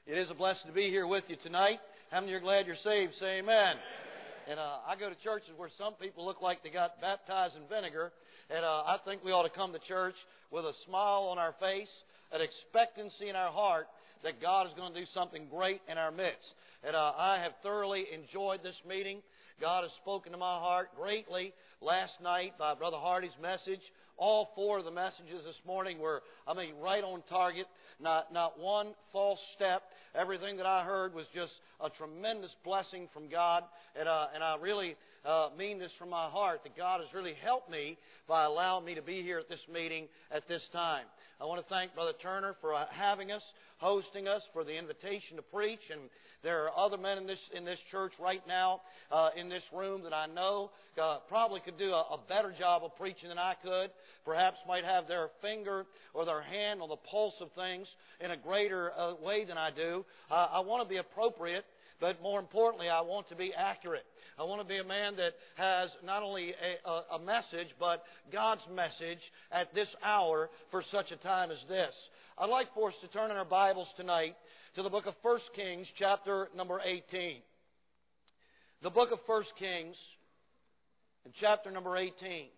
It is a blessing to be here with you tonight. How many are glad you're saved? Say amen. And I go to churches where some people look like they got baptized in vinegar. And I think we ought to come to church with a smile on our face, an expectancy in our heart that God is going to do something great in our midst. And I have thoroughly enjoyed this meeting. God has spoken to my heart greatly last night by Brother Hardy's message. All four of the messages this morning were, right on target. Not one false step. Everything that I heard was just a tremendous blessing from God. And I really mean this from my heart, that God has really helped me by allowing me to be here at this meeting at this time. I want to thank Brother Turner for having us, hosting us, for the invitation to preach. And there are other men in this church right now in this room that I know probably could do a better job of preaching than I could. Perhaps might have their finger or their hand on the pulse of things in a greater way than I do. I want to be appropriate, but more importantly, I want to be accurate. I want to be a man that has not only a message, but God's message at this hour for such a time as this. I'd like for us to turn in our Bibles tonight to the book of 1 Kings, chapter number 18. The book of 1 Kings, in chapter number 18.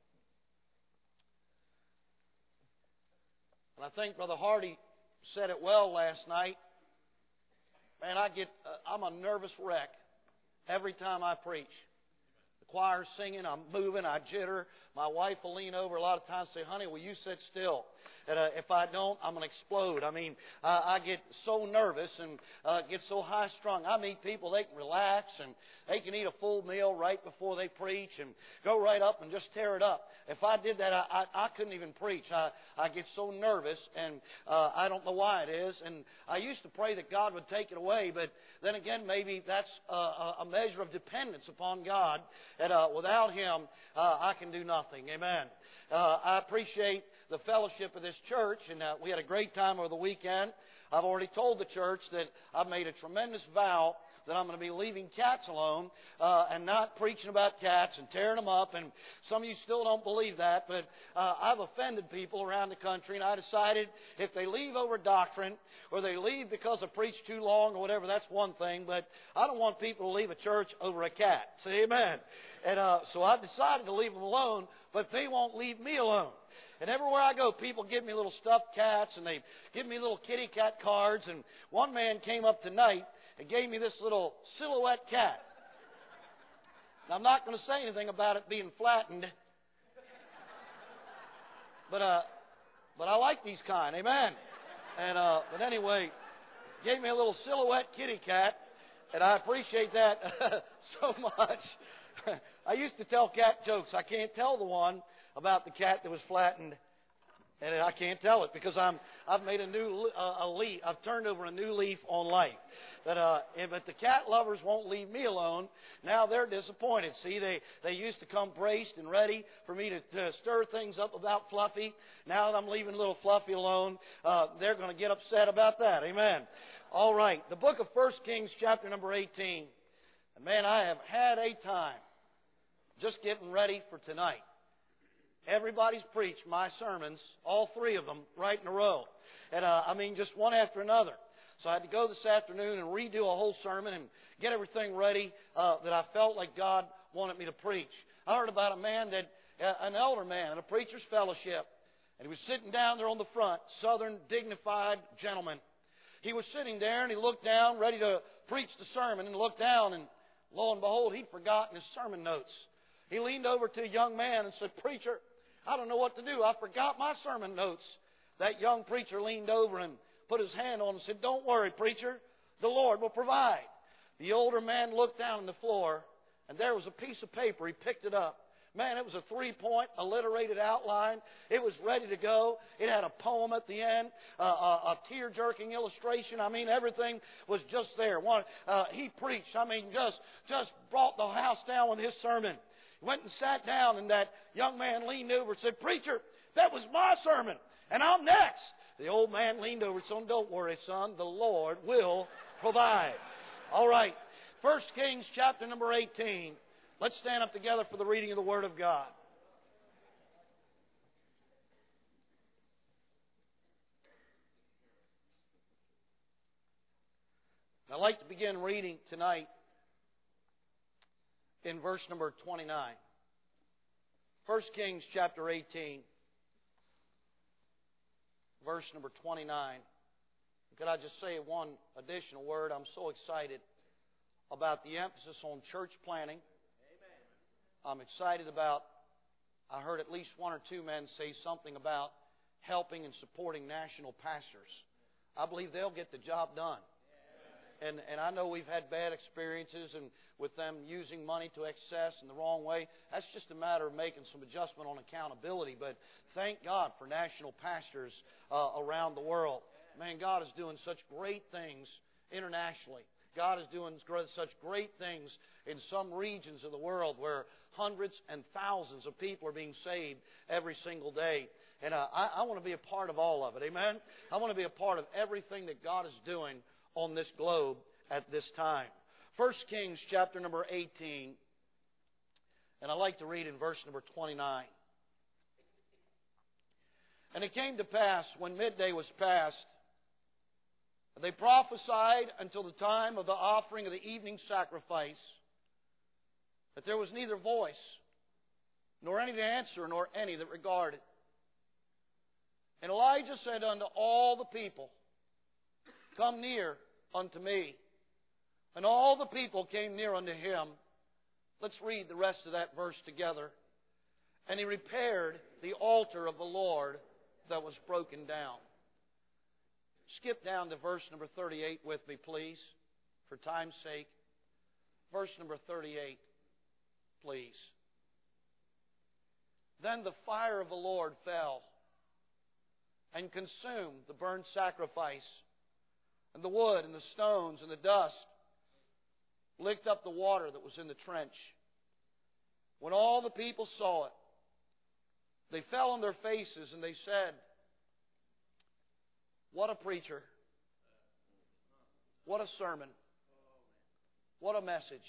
And I think Brother Hardy said it well last night. Man, I'm a nervous wreck every time I preach. The choir's singing, I'm moving, I jitter. My wife will lean over a lot of times and say, honey, will you sit still? And if I don't, I'm going to explode. I get so nervous and get so high-strung. I meet people, they can relax and they can eat a full meal right before they preach and go right up and just tear it up. If I did that, I couldn't even preach. I get so nervous, and I don't know why it is. And I used to pray that God would take it away, but then again, maybe that's a measure of dependence upon God. And without Him, I can do nothing. Amen. I appreciate the fellowship of this church, and we had a great time over the weekend. I've already told the church that I've made a tremendous vow that I'm going to be leaving cats alone and not preaching about cats and tearing them up. And some of you still don't believe that, but I've offended people around the country, and I decided if they leave over doctrine or they leave because I preach too long or whatever, that's one thing, but I don't want people to leave a church over a cat. Say amen. And so I've decided to leave them alone, but they won't leave me alone. And everywhere I go, people give me little stuffed cats, and they give me little kitty cat cards. And one man came up tonight and gave me this little silhouette cat. Now, I'm not going to say anything about it being flattened, but I like these kind, amen. And but anyway, gave me a little silhouette kitty cat, and I appreciate that so much. I used to tell cat jokes. I can't tell the one about the cat that was flattened, and I can't tell it because I've made a new leaf. I've turned over a new leaf on life. But the cat lovers won't leave me alone. Now they're disappointed. See, they used to come braced and ready for me to stir things up about Fluffy. Now that I'm leaving little Fluffy alone, they're going to get upset about that. Amen. All right, the book of 1 Kings, chapter number 18. And man, I have had a time just getting ready for tonight. Everybody's preached my sermons, all three of them, right in a row. And just one after another. So I had to go this afternoon and redo a whole sermon and get everything ready that I felt like God wanted me to preach. I heard about a man an elder man at a preacher's fellowship, and he was sitting down there on the front, southern, dignified gentleman. He was sitting there and he looked down, ready to preach the sermon, and looked down, and lo and behold, he'd forgotten his sermon notes. He leaned over to a young man and said, "Preacher, I don't know what to do. I forgot my sermon notes." That young preacher leaned over and put his hand on him and said, "Don't worry, preacher. The Lord will provide." The older man looked down on the floor, and there was a piece of paper. He picked it up. Man, it was a 3-point alliterated outline. It was ready to go. It had a poem at the end, a tear-jerking illustration. Everything was just there. He preached. Just brought the house down with his sermon. Went and sat down, and that young man leaned over and said, "Preacher, that was my sermon, and I'm next." The old man leaned over and said, "Don't worry, son, the Lord will provide." All right, 1 Kings chapter number 18. Let's stand up together for the reading of the Word of God. I'd like to begin reading tonight in verse number 29. 1 Kings chapter 18, verse number 29. Could I just say one additional word? I'm so excited about the emphasis on church planting. I'm excited about, I heard at least one or two men say something about helping and supporting national pastors. I believe they'll get the job done. And I know we've had bad experiences and with them using money to excess in the wrong way. That's just a matter of making some adjustment on accountability. But thank God for national pastors around the world. Man, God is doing such great things internationally. God is doing such great things in some regions of the world where hundreds and thousands of people are being saved every single day. And I want to be a part of all of it. Amen? I want to be a part of everything that God is doing on this globe at this time. 1 Kings chapter number 18, and I'd like to read in verse number 29. And it came to pass, when midday was past, they prophesied until the time of the offering of the evening sacrifice, that there was neither voice, nor any to answer, nor any that regarded. And Elijah said unto all the people, Come near unto me. And all the people came near unto him. Let's read the rest of that verse together. And he repaired the altar of the Lord that was broken down. Skip down to verse number 38 with me, please, for time's sake. Verse number 38, please. Then the fire of the Lord fell and consumed the burnt sacrifice, and the wood and the stones and the dust, licked up the water that was in the trench. When all the people saw it, they fell on their faces and they said, What a preacher. What a sermon. What a message.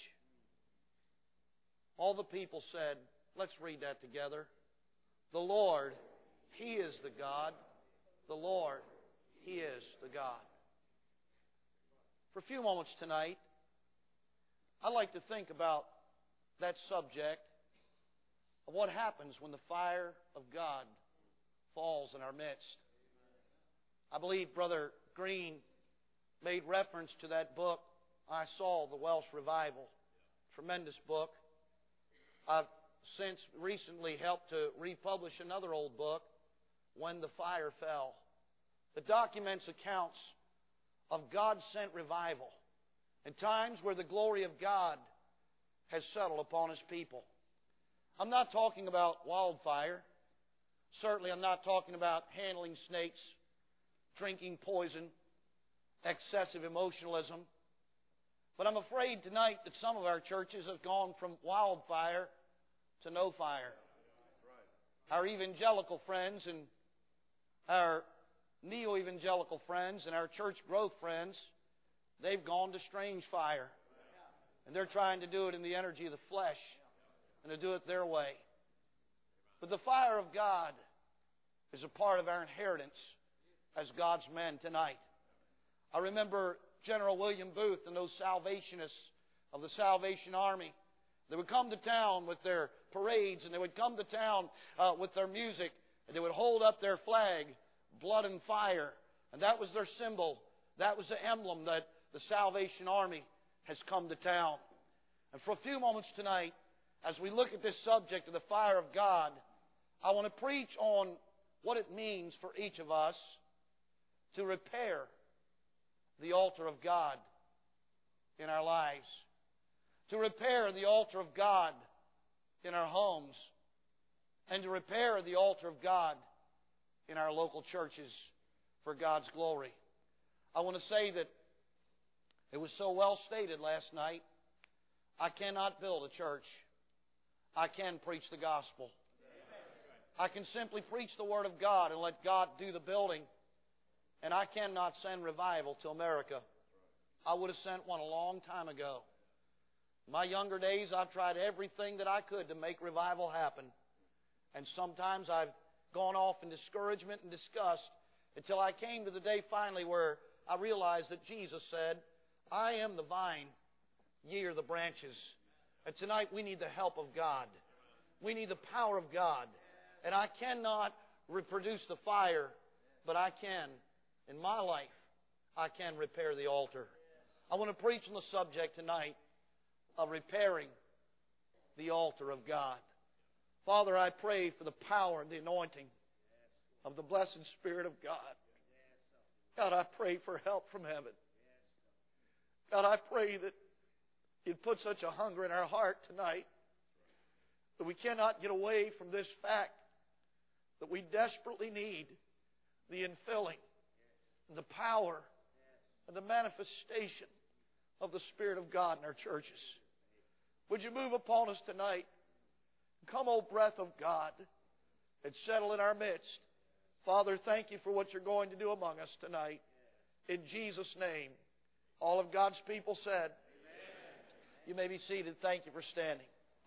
All the people said, let's read that together. The Lord, He is the God. The Lord, He is the God. For a few moments tonight, I'd like to think about that subject of what happens when the fire of God falls in our midst. I believe Brother Green made reference to that book, I Saw the Welsh Revival. Tremendous book. I've since recently helped to republish another old book, When the Fire Fell. It documents accounts of God-sent revival in times where the glory of God has settled upon His people. I'm not talking about wildfire. Certainly I'm not talking about handling snakes, drinking poison, excessive emotionalism. But I'm afraid tonight that some of our churches have gone from wildfire to no fire. Our evangelical friends and our neo-evangelical friends and our church growth friends, they've gone to strange fire. And they're trying to do it in the energy of the flesh and to do it their way. But the fire of God is a part of our inheritance as God's men tonight. I remember General William Booth and those Salvationists of the Salvation Army. They would come to town with their parades, and they would come to town with their music, and they would hold up their flag, blood and fire. And that was their symbol. That was the emblem that the Salvation Army has come to town. And for a few moments tonight, as we look at this subject of the fire of God, I want to preach on what it means for each of us to repair the altar of God in our lives, to repair the altar of God in our homes, and to repair the altar of God in our local churches for God's glory. I want to say that it was so well stated last night, I cannot build a church. I can preach the gospel. I can simply preach the Word of God and let God do the building. And I cannot send revival to America. I would have sent one a long time ago. In my younger days, I've tried everything that I could to make revival happen. And sometimes I've gone off in discouragement and disgust until I came to the day finally where I realized that Jesus said, I am the vine, ye are the branches. And tonight we need the help of God. We need the power of God. And I cannot reproduce the fire, but I can, in my life, I can repair the altar. I want to preach on the subject tonight of repairing the altar of God. Father, I pray for the power and the anointing of the blessed Spirit of God. God, I pray for help from heaven. God, I pray that You'd put such a hunger in our heart tonight that we cannot get away from this fact that we desperately need the infilling, and the power, and the manifestation of the Spirit of God in our churches. Would You move upon us tonight? Come, O breath of God, and settle in our midst. Father, thank You for what You're going to do among us tonight. In Jesus' name. All of God's people said, Amen. You may be seated. Thank you for standing.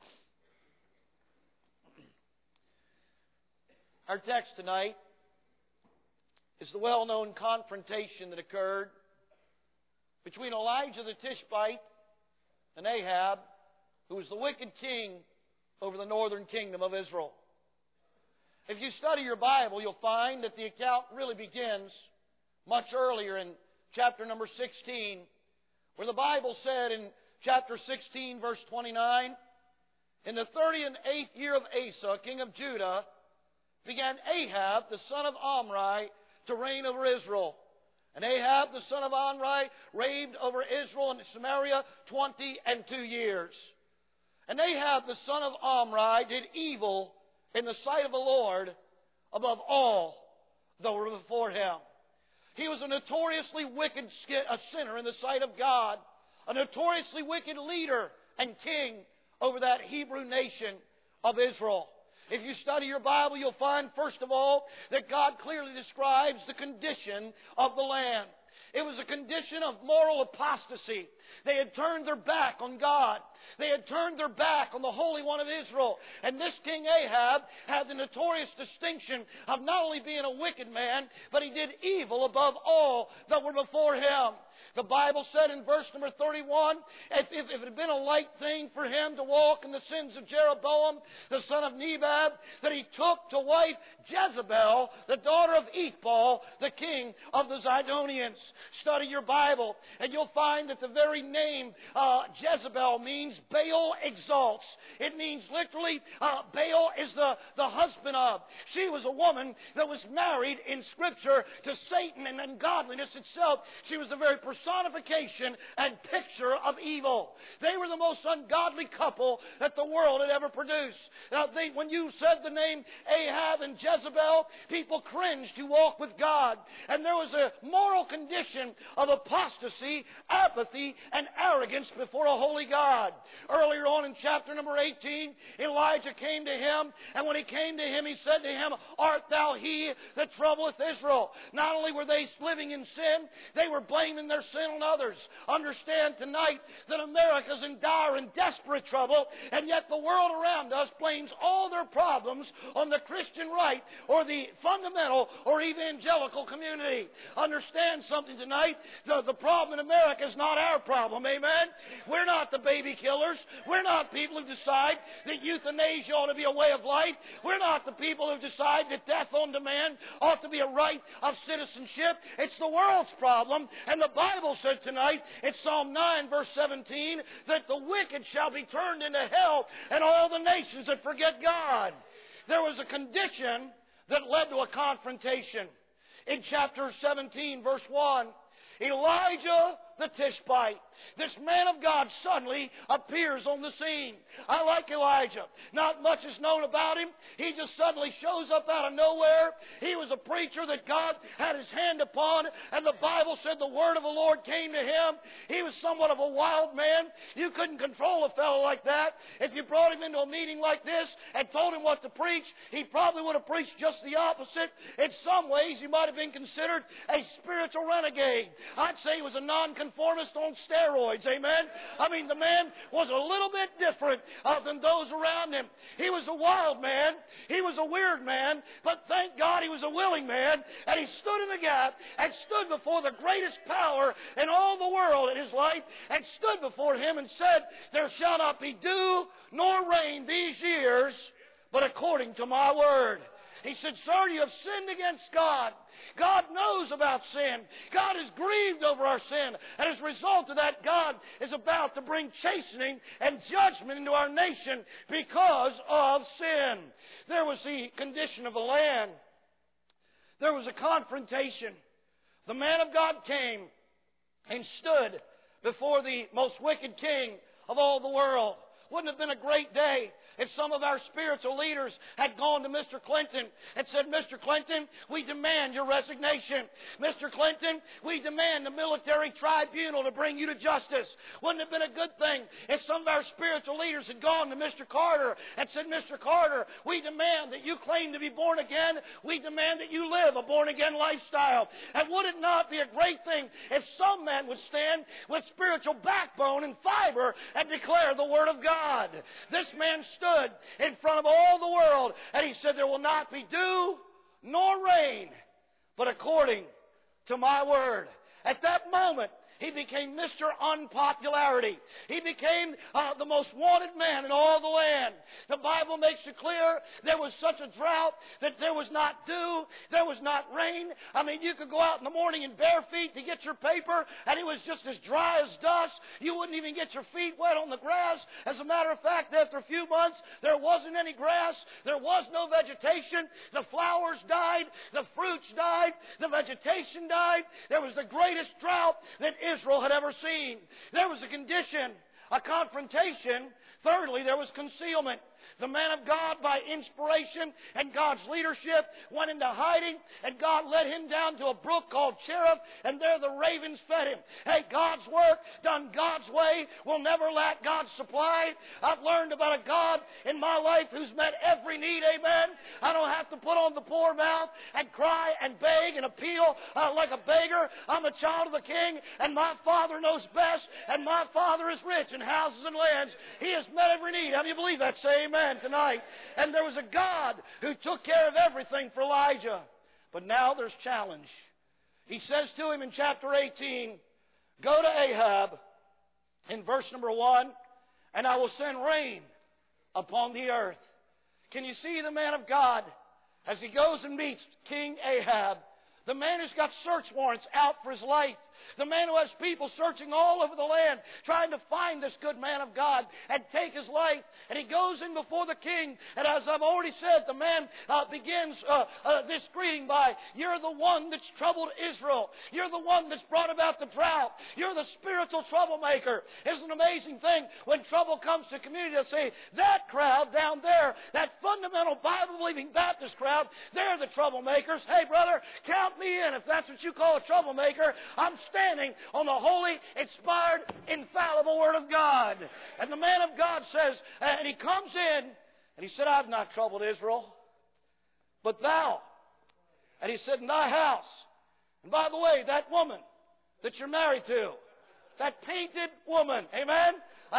Our text tonight is the well-known confrontation that occurred between Elijah the Tishbite and Ahab, who was the wicked king over the northern kingdom of Israel. If you study your Bible, you'll find that the account really begins much earlier in chapter number 16, where the Bible said in chapter 16, verse 29, in the 38th year of Asa, king of Judah, began Ahab, the son of Omri, to reign over Israel. And Ahab, the son of Omri, reigned over Israel and Samaria 22 years. And Ahab, the son of Omri, did evil in the sight of the Lord above all that were before him. He was a notoriously wicked sinner in the sight of God, a notoriously wicked leader and king over that Hebrew nation of Israel. If you study your Bible, you'll find, first of all, that God clearly describes the condition of the land. It was a condition of moral apostasy. They had turned their back on God. They had turned their back on the Holy One of Israel. And this King Ahab had the notorious distinction of not only being a wicked man, but he did evil above all that were before him. The Bible said in verse number 31, if it had been a light thing for him to walk in the sins of Jeroboam, the son of Nebat, that he took to wife Jezebel, the daughter of Ethbaal, the king of the Zidonians. Study your Bible, and you'll find that the very name Jezebel means Baal exalts. It means literally Baal is the husband of. She was a woman that was married in Scripture to Satan and ungodliness itself. She was a very personification and picture of evil. They were the most ungodly couple that the world had ever produced. Now, when you said the name Ahab and Jezebel, people cringed to walk with God. And there was a moral condition of apostasy, apathy, and arrogance before a holy God. Earlier on in chapter number 18, Elijah came to him, and when he came to him, he said to him, "Art thou he that troubleth Israel?" Not only were they living in sin, they were blaming their sin on others. Understand tonight that America's in dire and desperate trouble, and yet the world around us blames all their problems on the Christian right or the fundamental or evangelical community. Understand something tonight. The problem in America is not our problem. Amen? We're not the baby killers. We're not people who decide that euthanasia ought to be a way of life. We're not the people who decide that death on demand ought to be a right of citizenship. It's the world's problem. And the Bible said tonight, in Psalm 9, verse 17, that the wicked shall be turned into hell and all the nations that forget God. There was a condition that led to a confrontation. In chapter 17, verse 1, Elijah the Tishbite, this man of God, suddenly appears on the scene. I like Elijah. Not much is known about him. He just suddenly shows up out of nowhere. He was a preacher that God had his hand upon, and the Bible said the word of the Lord came to him. He was somewhat of a wild man. You couldn't control a fellow like that. If you brought him into a meeting like this and told him what to preach, he probably would have preached just the opposite. In some ways, he might have been considered a spiritual renegade. I'd say he was a non-conformist nonconformist on steroids. Amen? I mean, the man was a little bit different than those around him. He was a wild man. He was a weird man. But thank God he was a willing man. And he stood in the gap and stood before the greatest power in all the world in his life and stood before him and said, there shall not be dew nor rain these years, but according to my word. He said, sir, you have sinned against God. God knows about sin. God is grieved over our sin. And as a result of that, God is about to bring chastening and judgment into our nation because of sin. There was the condition of the land. There was a confrontation. The man of God came and stood before the most wicked king of all the world. Wouldn't it have been a great day if some of our spiritual leaders had gone to Mr. Clinton and said, Mr. Clinton, we demand your resignation. Mr. Clinton, we demand the military tribunal to bring you to justice. Wouldn't it have been a good thing if some of our spiritual leaders had gone to Mr. Carter and said, Mr. Carter, we demand that you claim to be born again. We demand that you live a born-again lifestyle. And would it not be a great thing if some men would stand with spiritual backbone and fiber and declare the Word of God? This man stood in front of all the world and he said, there will not be dew nor rain, but according to my word. At that moment, he became Mr. Unpopularity. He became the most wanted man in all the land. The Bible makes it clear there was such a drought that there was not dew, there was not rain. I mean, you could go out in the morning in bare feet to get your paper, and it was just as dry as dust. You wouldn't even get your feet wet on the grass. As a matter of fact, after a few months, there wasn't any grass. There was no vegetation. The flowers died. The fruits died. The vegetation died. There was the greatest drought that Israel had ever seen. There was a condition, a confrontation. Thirdly, there was concealment. The man of God, by inspiration and God's leadership, went into hiding, and God led him down to a brook called Cherith, and there the ravens fed him. Hey, God's work, done God's way, will never lack God's supply. I've learned about a God in my life who's met every need, amen. I don't have to put on the poor mouth and cry and beg and appeal like a beggar. I'm a child of the King, and my Father knows best, and my Father is rich in houses and lands. He has met every need. How do you believe that? Say amen tonight. And there was a God who took care of everything for Elijah. But now there's challenge. He says to him in chapter 18, go to Ahab in verse number 1, and I will send rain upon the earth. Can you see the man of God as he goes and meets King Ahab? The man who's got search warrants out for his life. The man who has people searching all over the land trying to find this good man of God and take his life. And he goes in before the king. And as I've already said, the man begins this greeting by, you're the one that's troubled Israel. You're the one that's brought about the drought. You're the spiritual troublemaker. It's an amazing thing when trouble comes to community to say, that crowd down there, that fundamental Bible-believing Baptist crowd, they're the troublemakers. Hey, brother, count me in if that's what you call a troublemaker. I'm standing on the holy, inspired, infallible Word of God. And the man of God says, and he comes in, and he said, I've not troubled Israel, but thou. And he said, in thy house. And by the way, that woman that you're married to, that painted woman, amen?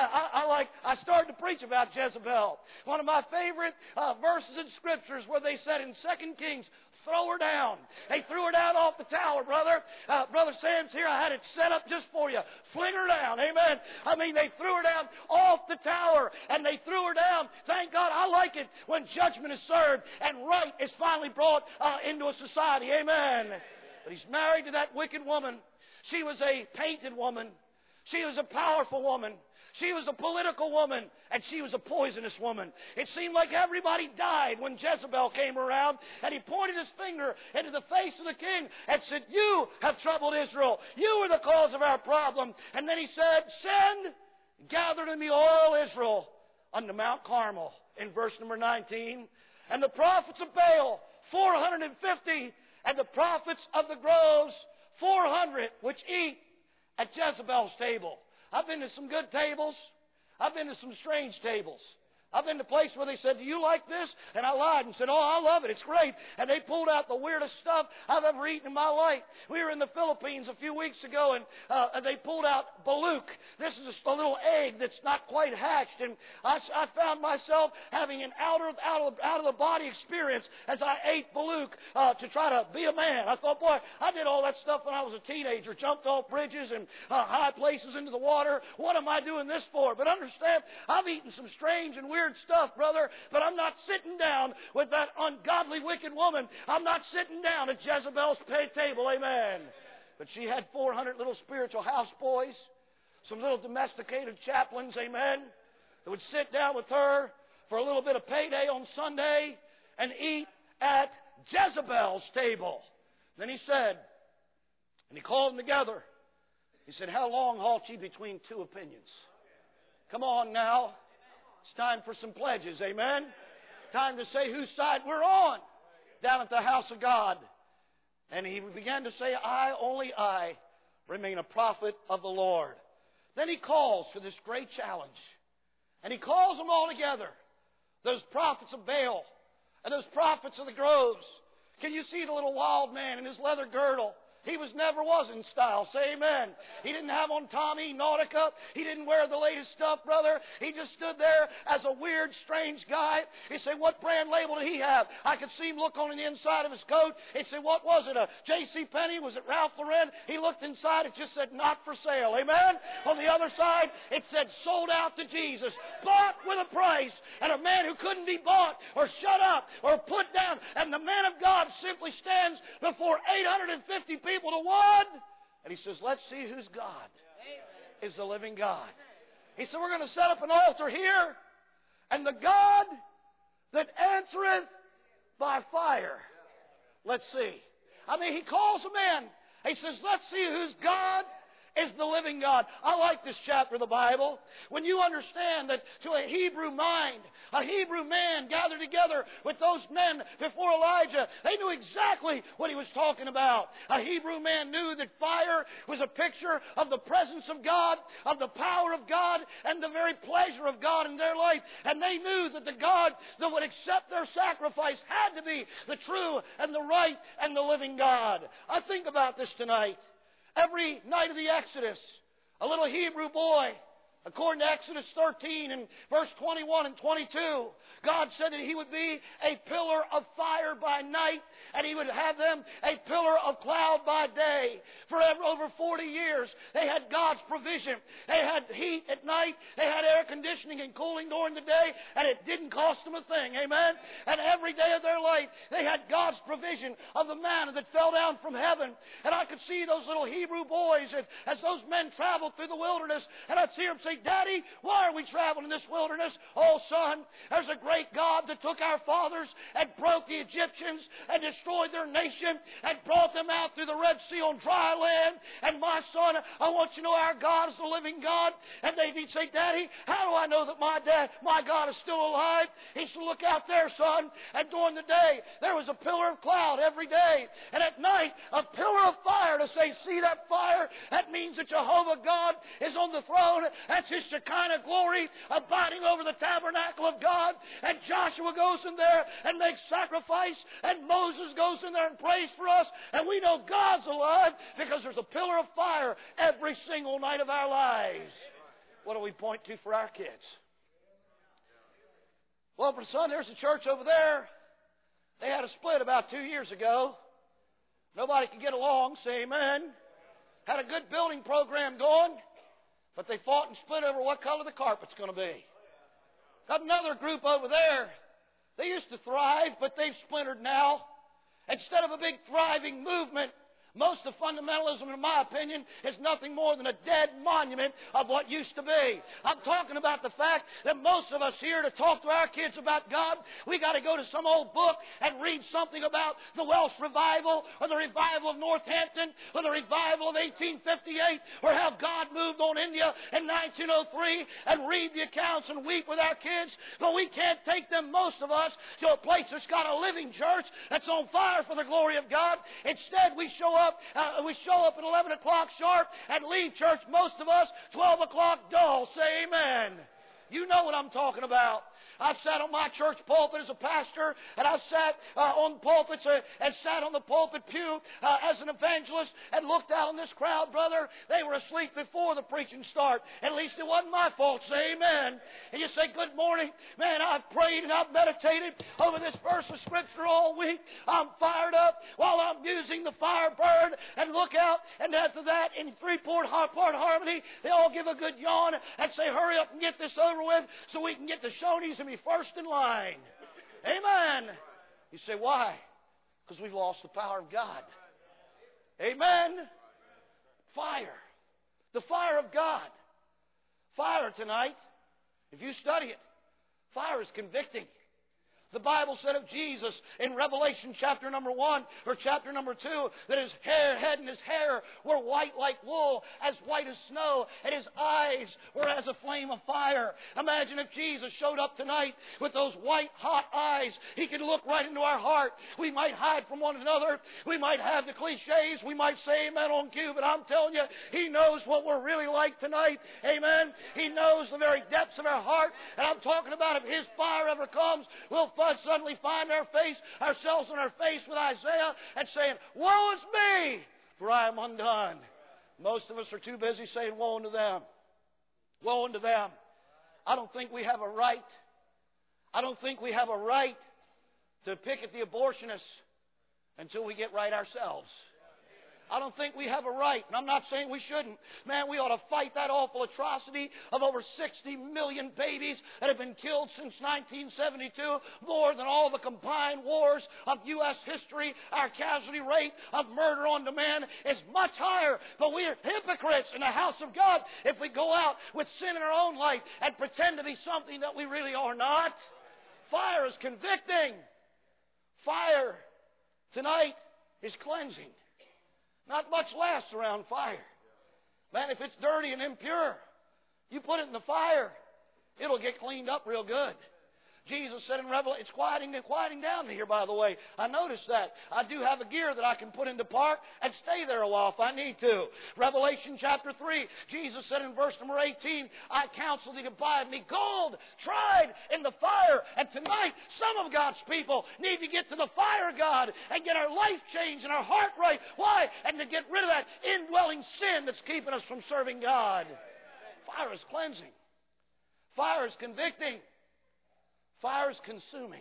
I started to preach about Jezebel. One of my favorite verses in Scriptures where they said in 2 Kings, throw her down. They threw her down off the tower, brother. Brother Sam's here. I had it set up just for you. Fling her down. Amen. I mean, they threw her down off the tower, and they threw her down. Thank God. I like it when judgment is served and right is finally brought into a society. Amen. But he's married to that wicked woman. She was a painted woman. She was a powerful woman. She was a political woman, and she was a poisonous woman. It seemed like everybody died when Jezebel came around, and he pointed his finger into the face of the king and said, you have troubled Israel. You are the cause of our problem. And then he said, send, gather to me all Israel unto Mount Carmel, in verse number 19. And the prophets of Baal, 450, and the prophets of the groves, 400, which eat at Jezebel's table. I've been to some good tables. I've been to some strange tables. I've been to places where they said, do you like this? And I lied and said, oh, I love it. It's great. And they pulled out the weirdest stuff I've ever eaten in my life. We were in the Philippines a few weeks ago, and they pulled out balut. This is a little egg that's not quite hatched. And I found myself having an out of the body experience as I ate balut to try to be a man. I thought, boy, I did all that stuff when I was a teenager. Jumped off bridges and high places into the water. What am I doing this for? But understand, I've eaten some strange and weird stuff, brother, but I'm not sitting down with that ungodly, wicked woman. I'm not sitting down at Jezebel's table, amen. But she had 400 little spiritual houseboys, some little domesticated chaplains, amen, that would sit down with her for a little bit of payday on Sunday and eat at Jezebel's table. Then he said, and he called them together, he said, how long halt ye between two opinions? Come on now. It's time for some pledges, amen? Time to say whose side we're on down at the house of God. And he began to say, only I, remain a prophet of the Lord. Then he calls for this great challenge. And he calls them all together. Those prophets of Baal and those prophets of the groves. Can you see the little wild man in his leather girdle? He never was in style. Say amen. He didn't have on Tommy Nautica. He didn't wear the latest stuff, brother. He just stood there as a weird, strange guy. He said, what brand label did he have? I could see him look on the inside of his coat. He said, what was it? A J.C. Penney? Was it Ralph Lauren? He looked inside. It just said, not for sale. Amen? On the other side, it said, sold out to Jesus. Bought with a price. And a man who couldn't be bought or shut up or put down. And the man of God simply stands before 850 people to one. And he says, let's see whose God is the living God. He said, we're going to set up an altar here, and the God that answereth by fire. Let's see. I mean, he calls them in. He says, let's see whose God is the living God. I like this chapter of the Bible. When you understand that to a Hebrew mind, a Hebrew man gathered together with those men before Elijah, they knew exactly what he was talking about. A Hebrew man knew that fire was a picture of the presence of God, of the power of God, and the very pleasure of God in their life. And they knew that the God that would accept their sacrifice had to be the true and the right and the living God. I think about this tonight. Every night of the Exodus, a little Hebrew boy, according to Exodus 13 and verse 21 and 22, God said that He would be a pillar of fire by night, and He would have them a pillar of cloud by day. For over 40 years, they had God's provision. They had heat at night, they had air conditioning and cooling during the day, and it didn't cost them a thing. Amen? And every day of their life, they had God's provision of the manna that fell down from heaven. And I could see those little Hebrew boys as those men traveled through the wilderness, and I'd see them say, Daddy, why are we traveling in this wilderness? Oh, son, there's a great God that took our fathers and broke the Egyptians and destroyed their nation and brought them out through the Red Sea on dry land. And my son, I want you to know our God is the living God. And they'd say, Daddy, how do I know that my God is still alive? He said, look out there, son. And during the day, there was a pillar of cloud every day. And at night, a pillar of fire to say, see that fire? That means that Jehovah God is on the throne. That's His Shekinah glory abiding over the tabernacle of God. And Joshua goes in there and makes sacrifice, and Moses goes in there and prays for us, and we know God's alive because there's a pillar of fire every single night of our lives. What do we point to for our kids? Well, for son, there's a church over there. They had a split about 2 years ago. Nobody could get along, say amen. Had a good building program going, but they fought and split over what color the carpet's going to be. Got another group over there. They used to thrive, but they've splintered now. Instead of a big thriving movement, most of fundamentalism, in my opinion, is nothing more than a dead monument of what used to be. I'm talking about the fact that most of us here to talk to our kids about God, we got to go to some old book and read something about the Welsh revival or the revival of Northampton or the revival of 1858 or how God moved on India in 1903 and read the accounts and weep with our kids. But we can't take them, most of us, to a place that's got a living church that's on fire for the glory of God. Instead, we show up at 11 o'clock sharp and leave church, most of us, 12 o'clock dull. Say amen. You know what I'm talking about. I've sat on my church pulpit as a pastor, and I've sat on pulpits and sat on the pulpit pew as an evangelist and looked out on this crowd, brother. They were asleep before the preaching start. At least it wasn't my fault. Say amen. And you say, good morning. Man, I've prayed and I've meditated over this verse of Scripture all week. I'm fired up while I'm using the Firebird, and look out, and after that, in three-part harmony, they all give a good yawn and say, hurry up and get this over with so we can get to Shoney's and be first in line. Amen. You say, why? Because we've lost the power of God. Amen. Fire. The fire of God. Fire tonight, if you study it, fire is convicting. The Bible said of Jesus in Revelation chapter number 1 or chapter number 2 that his head and his hair were white like wool, as white as snow, and his eyes were as a flame of fire. Imagine if Jesus showed up tonight with those white hot eyes. He could look right into our heart. We might hide from one another. We might have the cliches. We might say amen on cue, but I'm telling you, He knows what we're really like tonight. Amen. He knows the very depths of our heart. And I'm talking about if His fire ever comes, we'll suddenly find ourselves on our face with Isaiah and saying, woe is me, for I am undone. Most of us are too busy saying, woe unto them. Woe unto them. I don't think we have a right. I don't think we have a right to pick at the abortionists until we get right ourselves. I don't think we have a right, and I'm not saying we shouldn't. Man, we ought to fight that awful atrocity of over 60 million babies that have been killed since 1972, more than all the combined wars of U.S. history. Our casualty rate of murder on demand is much higher, but we are hypocrites in the house of God if we go out with sin in our own life and pretend to be something that we really are not. Fire is convicting. Fire tonight is cleansing. Not much lasts around fire. Man, if it's dirty and impure, you put it in the fire, it'll get cleaned up real good. Jesus said in Revelation, it's quieting down here, by the way. I noticed that. I do have a gear that I can put into park and stay there a while if I need to. Revelation chapter 3, Jesus said in verse number 18, I counsel thee to buy of me gold, tried in the fire. And tonight, some of God's people need to get to the fire of God and get our life changed and our heart right. Why? And to get rid of that indwelling sin that's keeping us from serving God. Fire is cleansing. Fire is convicting. Fire is consuming.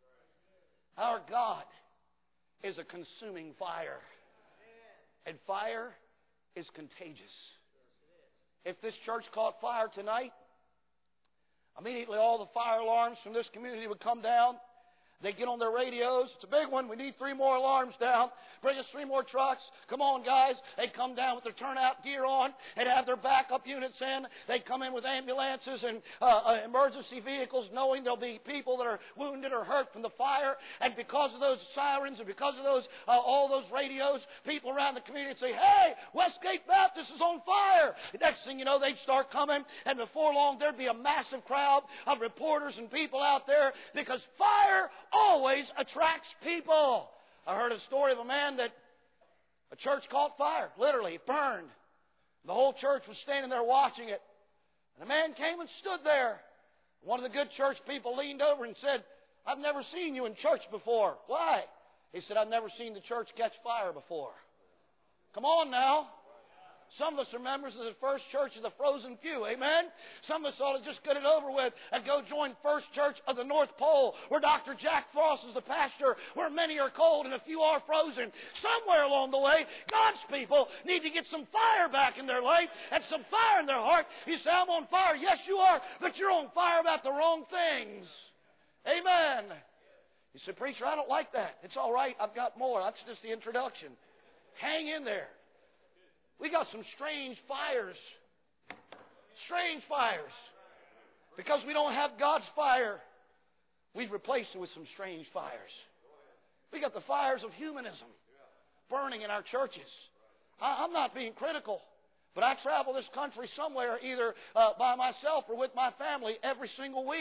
Our God is a consuming fire. And fire is contagious. If this church caught fire tonight, immediately all the fire alarms from this community would come down. They'd get on their radios. It's a big one. We need 3 more alarms down. Bring us 3 more trucks. Come on, guys. They'd come down with their turnout gear on and have their backup units in. They'd come in with ambulances and emergency vehicles, knowing there'll be people that are wounded or hurt from the fire. And because of those sirens and because of those all those radios, people around the community would say, hey, Westgate Baptist is on fire. The next thing you know, they'd start coming. And before long, there'd be a massive crowd of reporters and people out there because fire always attracts people. I heard a story of a man that a church caught fire. Literally, it burned. The whole church was standing there watching it. And a man came and stood there. One of the good church people leaned over and said, I've never seen you in church before. Why? He said, I've never seen the church catch fire before. Come on now. Some of us are members of the First Church of the Frozen Few. Amen? Some of us ought to just get it over with and go join First Church of the North Pole, where Dr. Jack Frost is the pastor, where many are cold and a few are frozen. Somewhere along the way, God's people need to get some fire back in their life and some fire in their heart. You say, I'm on fire. Yes, you are, but you're on fire about the wrong things. Amen. You say, preacher, I don't like that. It's all right. I've got more. That's just the introduction. Hang in there. We got some strange fires. Strange fires. Because we don't have God's fire, we've replaced it with some strange fires. We got the fires of humanism burning in our churches. I'm not being critical, but I travel this country somewhere either by myself or with my family every single week.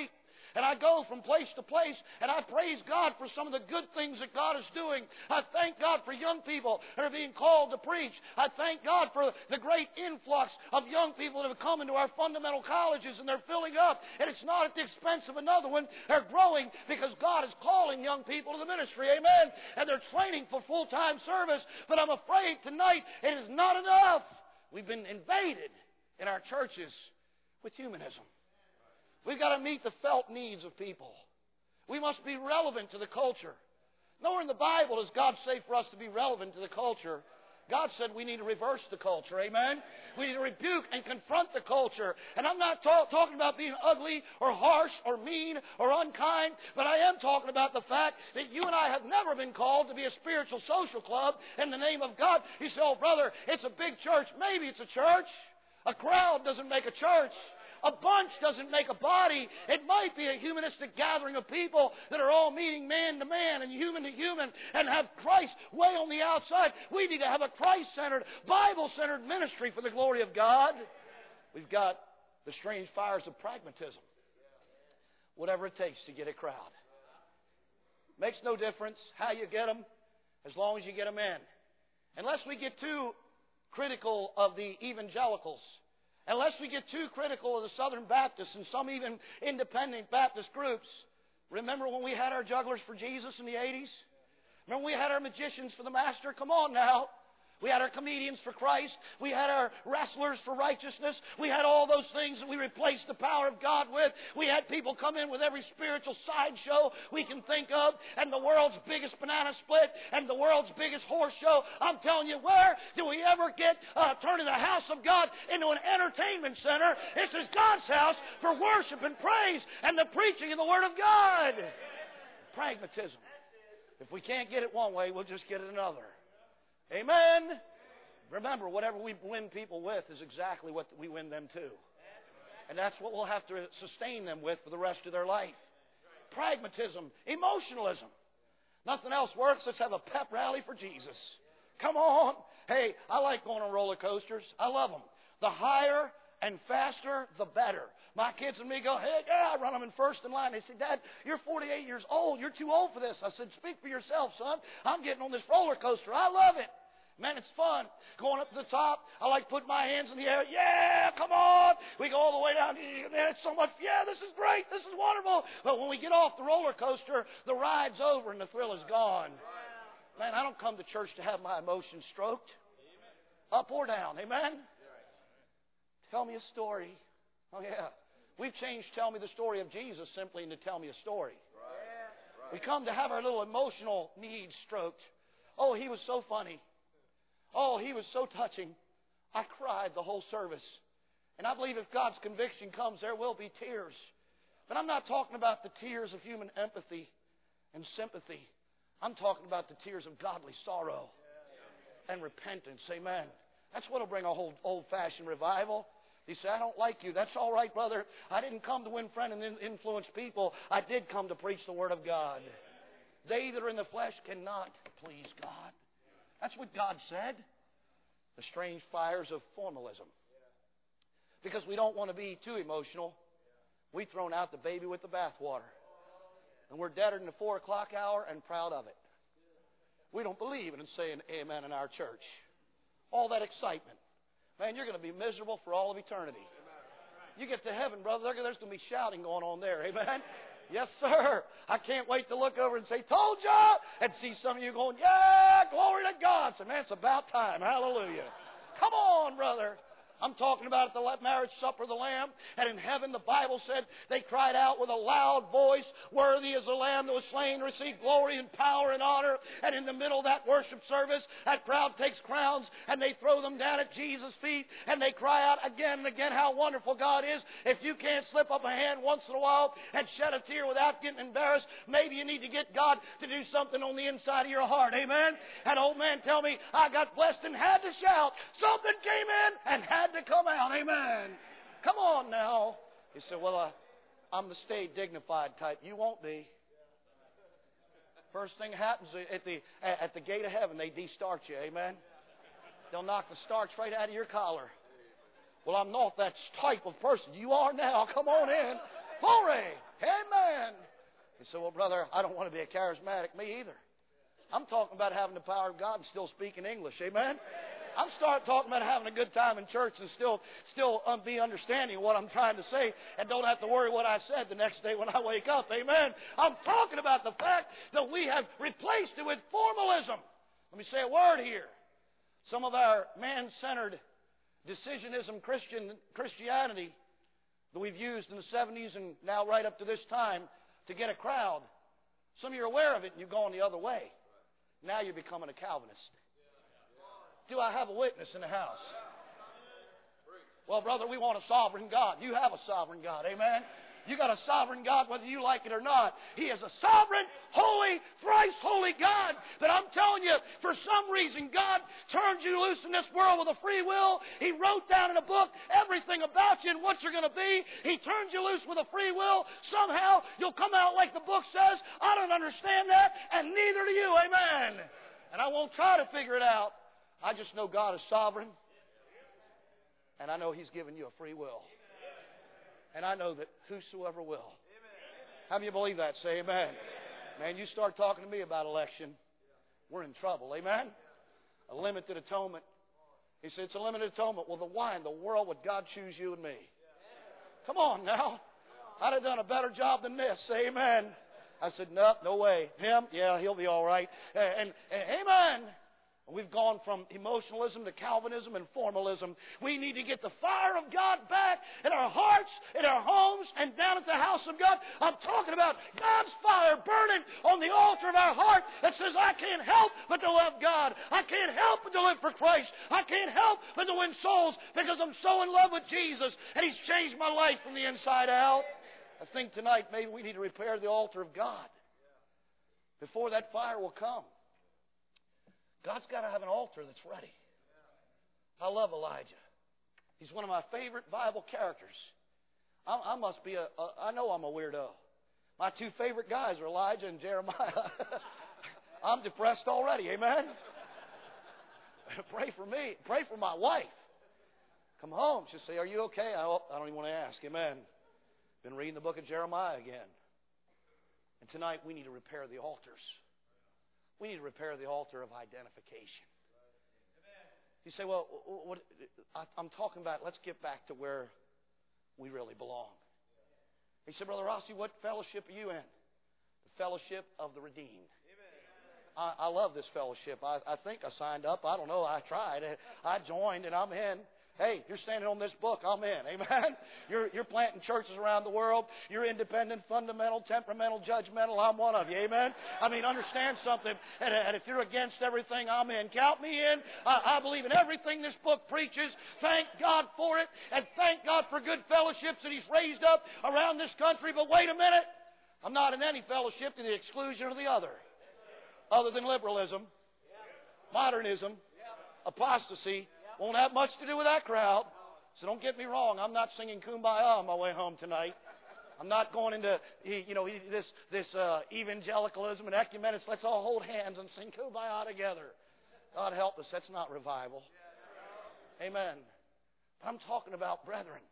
And I go from place to place, and I praise God for some of the good things that God is doing. I thank God for young people that are being called to preach. I thank God for the great influx of young people that have come into our fundamental colleges, and they're filling up. And it's not at the expense of another one. They're growing because God is calling young people to the ministry. Amen. And they're training for full-time service. But I'm afraid tonight it is not enough. We've been invaded in our churches with humanism. We've got to meet the felt needs of people. We must be relevant to the culture. Nowhere in the Bible does God say for us to be relevant to the culture. God said we need to reverse the culture. Amen? We need to rebuke and confront the culture. And I'm not talking about being ugly or harsh or mean or unkind, but I am talking about the fact that you and I have never been called to be a spiritual social club in the name of God. You say, oh, brother, it's a big church. Maybe it's a church. A crowd doesn't make a church. A bunch doesn't make a body. It might be a humanistic gathering of people that are all meeting man to man and human to human and have Christ way on the outside. We need to have a Christ-centered, Bible-centered ministry for the glory of God. We've got the strange fires of pragmatism. Whatever it takes to get a crowd. Makes no difference how you get them as long as you get them in. Unless we get too critical of the evangelicals, unless we get too critical of the Southern Baptists and some even independent Baptist groups. Remember when we had our jugglers for Jesus in the 80s? Remember when we had our magicians for the Master? Come on now. We had our comedians for Christ. We had our wrestlers for righteousness. We had all those things that we replaced the power of God with. We had people come in with every spiritual sideshow we can think of, and the world's biggest banana split, and the world's biggest horse show. I'm telling you, where do we ever get turning the house of God into an entertainment center? This is God's house for worship and praise and the preaching of the Word of God. Pragmatism. If we can't get it one way, we'll just get it another. Amen. Remember, whatever we win people with is exactly what we win them to. And that's what we'll have to sustain them with for the rest of their life. Pragmatism, emotionalism. Nothing else works. Let's have a pep rally for Jesus. Come on. Hey, I like going on roller coasters. I love them. The higher and faster, the better. My kids and me go, hey, yeah, I run them in first in line. They say, Dad, you're 48 years old. You're too old for this. I said, speak for yourself, son. I'm getting on this roller coaster. I love it. Man, it's fun. Going up to the top, I like putting my hands in the air. Yeah, come on. We go all the way down. Man, it's so much. Yeah, this is great. This is wonderful. But when we get off the roller coaster, the ride's over and the thrill is gone. Man, I don't come to church to have my emotions stroked. Up or down. Amen? Tell me a story. Oh, yeah. We've changed tell me the story of Jesus simply into tell me a story. We come to have our little emotional needs stroked. Oh, he was so funny. Oh, he was so touching. I cried the whole service. And I believe if God's conviction comes, there will be tears. But I'm not talking about the tears of human empathy and sympathy. I'm talking about the tears of godly sorrow and repentance. Amen. That's what will bring a whole old-fashioned revival. You say, I don't like you. That's all right, brother. I didn't come to win friends and influence people. I did come to preach the Word of God. They that are in the flesh cannot please God. That's what God said. The strange fires of formalism. Because we don't want to be too emotional, we've thrown out the baby with the bathwater. And we're deader than the 4 o'clock hour and proud of it. We don't believe in saying amen in our church. All that excitement. Man, you're going to be miserable for all of eternity. You get to heaven, brother, there's going to be shouting going on there. Amen? Yes, sir. I can't wait to look over and say, told ya! And see some of you going, yeah, glory to God. So, man, it's about time. Hallelujah. Come on, brother. I'm talking about at the marriage supper of the Lamb. And in heaven, the Bible said they cried out with a loud voice, worthy is the Lamb that was slain to receive glory and power and honor. And in the middle of that worship service, that crowd takes crowns and they throw them down at Jesus' feet. And they cry out again and again how wonderful God is. If you can't slip up a hand once in a while and shed a tear without getting embarrassed, maybe you need to get God to do something on the inside of your heart. Amen? An old man tell me, I got blessed and had to shout. Something came in and had to come out. Amen. Come on now. You say, well, I'm the stay dignified type. You won't be. First thing happens at the gate of heaven, they de-starch you. Amen. They'll knock the starch right out of your collar. Well, I'm not that type of person. You are now. Come on in. Glory. Amen. He said, well, brother, I don't want to be a charismatic. Me either. I'm talking about having the power of God and still speaking English. Amen. I'm starting talking about having a good time in church and still be understanding what I'm trying to say and don't have to worry what I said the next day when I wake up. Amen. I'm talking about the fact that we have replaced it with formalism. Let me say a word here. Some of our man-centered decisionism Christianity that we've used in the 70s and now right up to this time to get a crowd. Some of you are aware of it and you've gone the other way. Now you're becoming a Calvinist. Do I have a witness in the house? Well, brother, we want a sovereign God. You have a sovereign God. Amen. You got a sovereign God whether you like it or not. He is a sovereign, holy, thrice holy God. But I'm telling you, for some reason, God turned you loose in this world with a free will. He wrote down in a book everything about you and what you're going to be. He turned you loose with a free will. Somehow, you'll come out like the book says. I don't understand that, and neither do you. Amen. And I won't try to figure it out. I just know God is sovereign. And I know He's given you a free will. And I know that whosoever will. How do you believe that? Say amen. Man, you start talking to me about election, we're in trouble. Amen? A limited atonement. He said, it's a limited atonement. Well, why in the world would God choose you and me? Come on now. I'd have done a better job than this. Say amen. I said, no way. Him? Yeah, he'll be all right. And amen. We've gone from emotionalism to Calvinism and formalism. We need to get the fire of God back in our hearts, in our homes, and down at the house of God. I'm talking about God's fire burning on the altar of our heart that says, I can't help but to love God. I can't help but to live for Christ. I can't help but to win souls because I'm so in love with Jesus and He's changed my life from the inside out. I think tonight maybe we need to repair the altar of God before that fire will come. God's got to have an altar that's ready. I love Elijah. He's one of my favorite Bible characters. I must be I know I'm a weirdo. My two favorite guys are Elijah and Jeremiah. I'm depressed already, amen? Pray for me. Pray for my wife. Come home. She'll say, are you okay? I don't even want to ask, amen. Been reading the book of Jeremiah again. And tonight we need to repair the altars. We need to repair the altar of identification. You say, well, I'm talking about, let's get back to where we really belong. He said, Brother Rossi, what fellowship are you in? The fellowship of the redeemed. I love this fellowship. I think I signed up. I don't know. I tried. I joined and I'm in. Hey, you're standing on this book, I'm in. Amen? You're planting churches around the world. You're independent, fundamental, temperamental, judgmental. I'm one of you. Amen? I mean, understand something. And if you're against everything, I'm in. Count me in. I believe in everything this book preaches. Thank God for it. And thank God for good fellowships that He's raised up around this country. But wait a minute. I'm not in any fellowship to the exclusion of the other than liberalism, modernism, apostasy. Won't have much to do with that crowd. So don't get me wrong. I'm not singing Kumbaya on my way home tonight. I'm not going into this evangelicalism and ecumenism. Let's all hold hands and sing Kumbaya together. God help us. That's not revival. Amen. But I'm talking about brethren.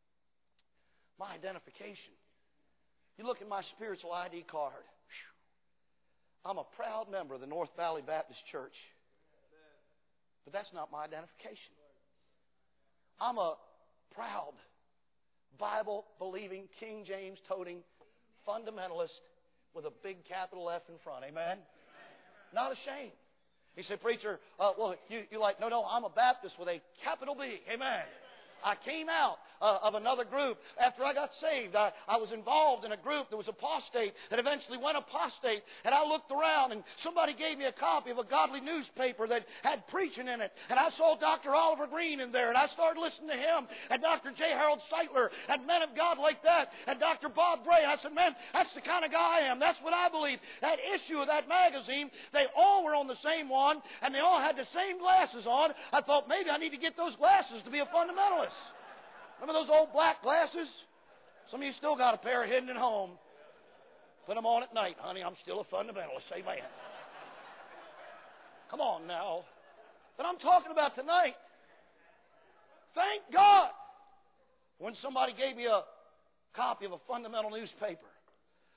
My identification. You look at my spiritual ID card. I'm a proud member of the North Valley Baptist Church. But that's not my identification. I'm a proud, Bible-believing, King James-toting fundamentalist with a big capital F in front. Amen? Not ashamed. He said, preacher, you like, no, I'm a Baptist with a capital B. Amen. I came out of another group after I got saved. I was involved in a group that was apostate that eventually went apostate. And I looked around and somebody gave me a copy of a godly newspaper that had preaching in it. And I saw Dr. Oliver Green in there and I started listening to him and Dr. J. Harold Seitler and men of God like that and Dr. Bob Bray. I said, man, that's the kind of guy I am. That's what I believe. That issue of that magazine, they all were on the same one and they all had the same glasses on. I thought maybe I need to get those glasses to be a fundamentalist. Remember those old black glasses? Some of you still got a pair hidden at home. Put them on at night, honey. I'm still a fundamentalist. Amen. Come on now. But I'm talking about tonight. Thank God when somebody gave me a copy of a fundamental newspaper.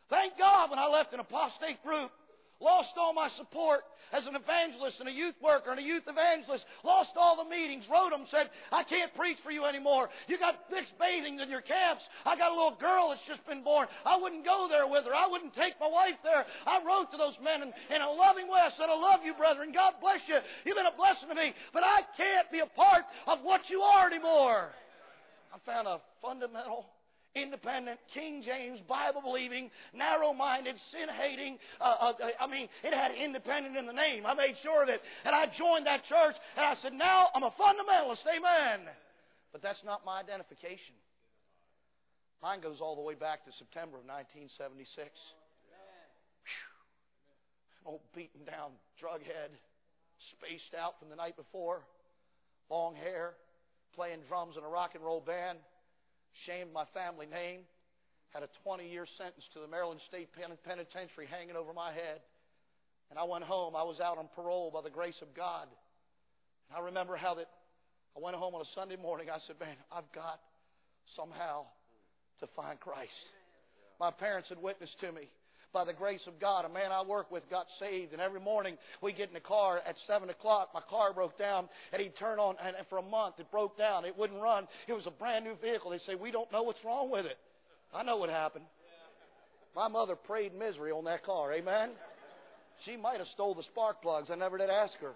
Thank God when I left an apostate group, lost all my support as an evangelist and a youth worker and a youth evangelist, lost all the meetings, wrote them, said, I can't preach for you anymore. You got mixed bathing in your camps. I got a little girl that's just been born. I wouldn't go there with her. I wouldn't take my wife there. I wrote to those men in a loving way. I said, I love you, brethren. God bless you. You've been a blessing to me. But I can't be a part of what you are anymore. I found a fundamental, independent, King James, Bible-believing, narrow-minded, sin-hating, it had independent in the name. I made sure of it. And I joined that church, and I said, now I'm a fundamentalist, amen. But that's not my identification. Mine goes all the way back to September of 1976. An old beaten down drug head, spaced out from the night before, long hair, playing drums in a rock and roll band, shamed my family name, had a 20-year sentence to the Maryland State Penitentiary hanging over my head. And I went home. I was out on parole by the grace of God. And I remember how that I went home on a Sunday morning. I said, man, I've got somehow to find Christ. My parents had witnessed to me. By the grace of God, a man I work with got saved, and every morning we get in the car at 7 o'clock. My car broke down, and he'd turn on, and for a month it broke down. It wouldn't run. It was a brand new vehicle. They say, we don't know what's wrong with it. I know what happened. My mother prayed misery on that car, amen? She might have stole the spark plugs. I never did ask her.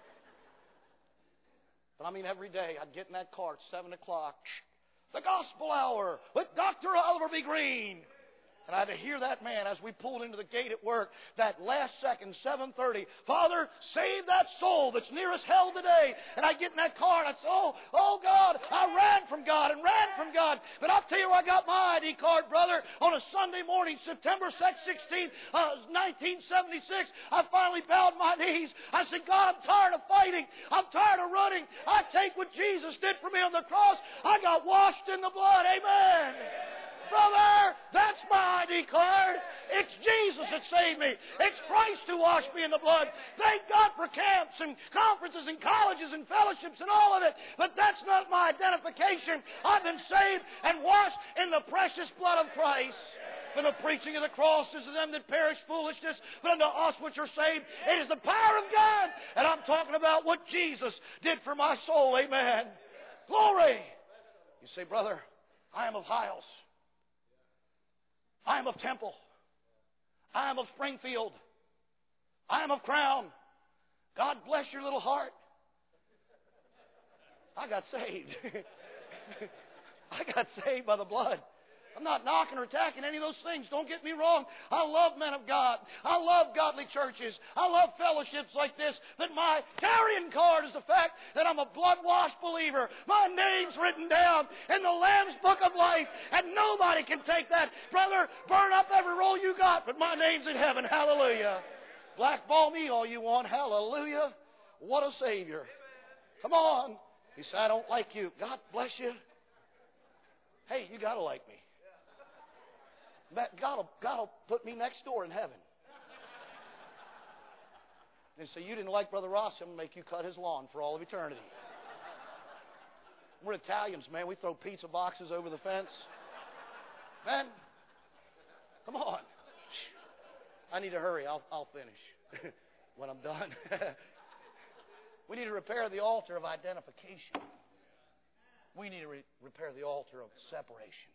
But every day I'd get in that car at 7 o'clock. The Gospel Hour with Dr. Oliver B. Green. And I had to hear that man as we pulled into the gate at work, that last second, 7:30, Father, save that soul that's nearest hell today. And I get in that car and I say, oh God, I ran from God and ran from God. But I'll tell you where I got my ID card, brother. On a Sunday morning, September 16th, 1976, I finally bowed my knees. I said, God, I'm tired of fighting. I'm tired of running. I take what Jesus did for me on the cross. I got washed in the blood. Amen. Brother, that's my ID card. It's Jesus that saved me. It's Christ who washed me in the blood. Thank God for camps and conferences and colleges and fellowships and all of it. But that's not my identification. I've been saved and washed in the precious blood of Christ. For the preaching of the cross is to them that perish foolishness, but unto us which are saved, it is the power of God. And I'm talking about what Jesus did for my soul. Amen. Glory. You say, brother, I am of Hiles. I am of Temple. I am of Springfield. I am of Crown. God bless your little heart. I got saved. I got saved by the blood. I'm not knocking or attacking any of those things. Don't get me wrong. I love men of God. I love godly churches. I love fellowships like this. But my carrying card is the fact that I'm a blood-washed believer. My name's written down in the Lamb's Book of Life, and nobody can take that. Brother, burn up every roll you got, but my name's in heaven. Hallelujah. Blackball me all you want. Hallelujah. What a Savior. Come on. You say, I don't like you. God bless you. Hey, you got to like me. God will put me next door in heaven. And say, you didn't like Brother Ross, I'm going to make you cut his lawn for all of eternity. We're Italians, man. We throw pizza boxes over the fence. Man, come on. I need to hurry. I'll finish when I'm done. We need to repair the altar of identification. We need to repair the altar of separation.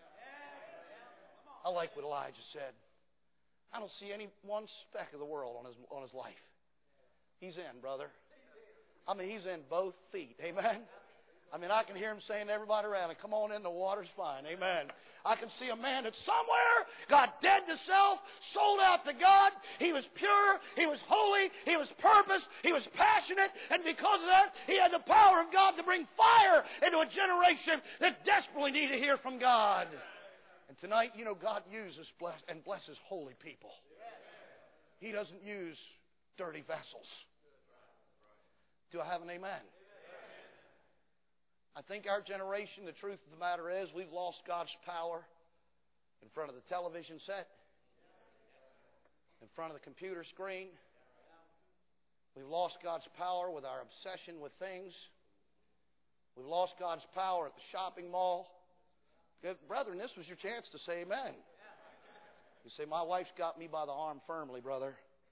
I like what Elijah said. I don't see any one speck of the world on his life. He's in, brother. He's in both feet. Amen. I can hear him saying to everybody around him, come on in, the water's fine. Amen. I can see a man that somewhere got dead to self, sold out to God. He was pure. He was holy. He was purposed. He was passionate. And because of that, he had the power of God to bring fire into a generation that desperately need to hear from God. And tonight, God uses and blesses holy people. He doesn't use dirty vessels. Do I have an amen? I think our generation, the truth of the matter is, we've lost God's power in front of the television set, in front of the computer screen. We've lost God's power with our obsession with things. We've lost God's power at the shopping mall. Brethren, this was your chance to say amen. You say, my wife's got me by the arm firmly, brother.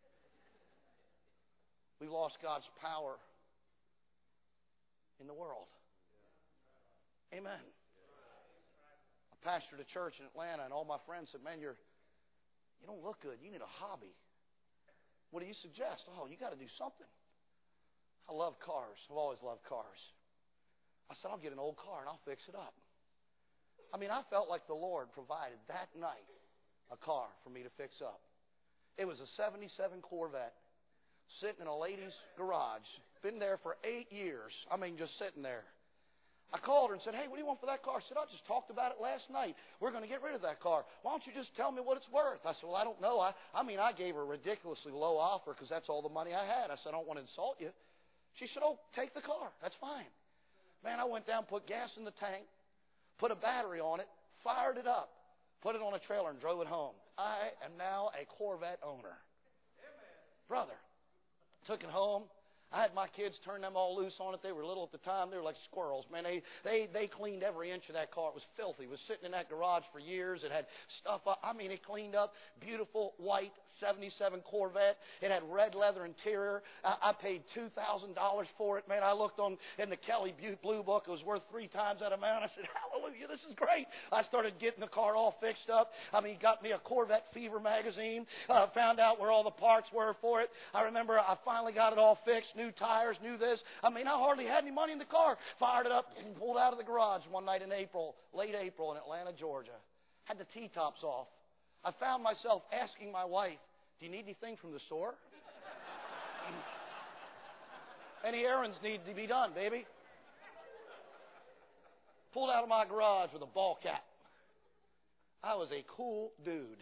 We've lost God's power in the world. Amen. I pastored a church in Atlanta, and all my friends said, man, you don't look good. You need a hobby. What do you suggest? Oh, you got to do something. I love cars. I've always loved cars. I said, I'll get an old car and I'll fix it up. I mean, I felt like the Lord provided that night a car for me to fix up. It was a 77 Corvette sitting in a lady's garage. Been there for 8 years. I mean, just sitting there. I called her and said, hey, what do you want for that car? She said, I just talked about it last night. We're going to get rid of that car. Why don't you just tell me what it's worth? I said, well, I don't know. I gave her a ridiculously low offer because that's all the money I had. I said, I don't want to insult you. She said, oh, take the car. That's fine. Man, I went down, put gas in the tank, put a battery on it, fired it up, put it on a trailer, and drove it home. I am now a Corvette owner. Brother, took it home. I had my kids turn them all loose on it. They were little at the time. They were like squirrels. Man, they cleaned every inch of that car. It was filthy. It was sitting in that garage for years. It had stuff up. I mean, it cleaned up. Beautiful white 77 Corvette. It had red leather interior. I paid $2,000 for it. Man, I looked in the Kelly Blue Book. It was worth 3 times that amount. I said, hallelujah, this is great. I started getting the car all fixed up. I mean, got me a Corvette Fever magazine. Found out where all the parts were for it. I remember I finally got it all fixed. New tires, new this. I mean, I hardly had any money in the car. Fired it up and pulled out of the garage one night in April, late April in Atlanta, Georgia. Had the T-tops off. I found myself asking my wife, do you need anything from the store? Any errands need to be done, baby? Pulled out of my garage with a ball cap. I was a cool dude.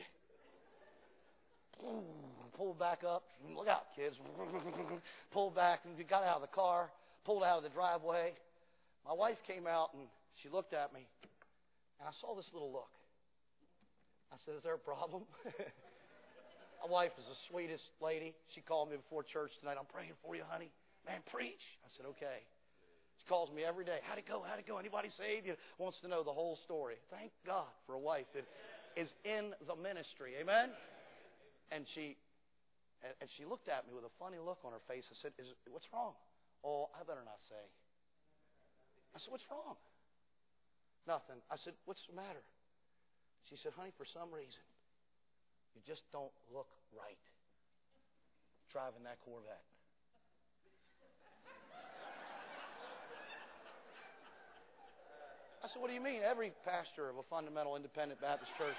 Pulled back up. Look out, kids. Pulled back and got out of the car. Pulled out of the driveway. My wife came out and she looked at me. And I saw this little look. I said, is there a problem? My wife is the sweetest lady. She called me before church tonight. I'm praying for you, honey. Man, preach. I said, okay. She calls me every day. How'd it go? How'd it go? Anybody saved? You wants to know the whole story. Thank God for a wife that is in the ministry. Amen? And she looked at me with a funny look on her face. I said, what's wrong? Oh, I better not say. I said, what's wrong? Nothing. I said, what's the matter? She said, honey, for some reason, you just don't look right driving that Corvette. I said, what do you mean? Every pastor of a fundamental independent Baptist church